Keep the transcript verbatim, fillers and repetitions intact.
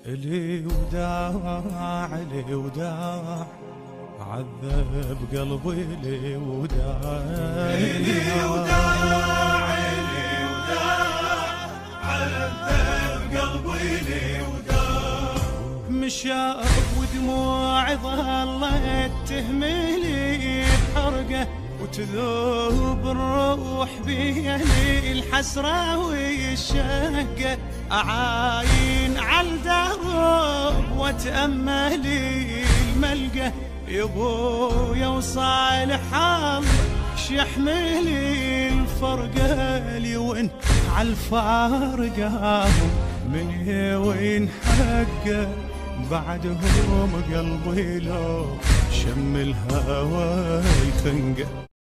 لي وداع لي وداع عذب قلبي لي وداع لي وداع لي وداع عذب قلبي لي وداع. مشى ودموع ظلت تهملي بحرقه وتذوب الروح بيني الحسرة والشقة. أعاين عالدرب واتأملي الملقى يبويا وصالح الله شيحملي الفرقة لي وين عالفارقة من وين حقه بعدهم قلبي لو شم الهوى الخنقة.